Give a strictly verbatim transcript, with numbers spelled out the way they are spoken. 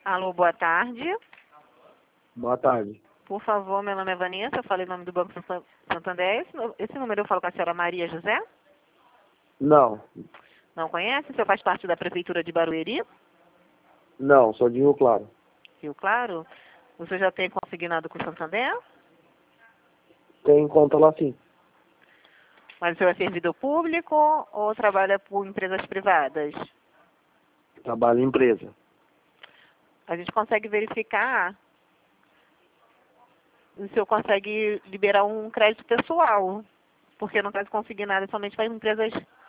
Alô, boa tarde. Boa tarde. Por favor, meu nome é Vanessa, eu falei o nome do Banco San- Santander. Esse, nu- esse número eu falo com a senhora Maria José? Não, Não conhece? O senhor faz parte da Prefeitura de Barueri? não, sou de Rio Claro. Rio Claro? O senhor já tem consignado com o Santander? Tem conta lá sim. Mas o senhor é servidor público ou trabalha por empresas privadas? Trabalho em empresa. A gente consegue verificar se o senhor consegue liberar um crédito pessoal, porque não está consignado somente para empresas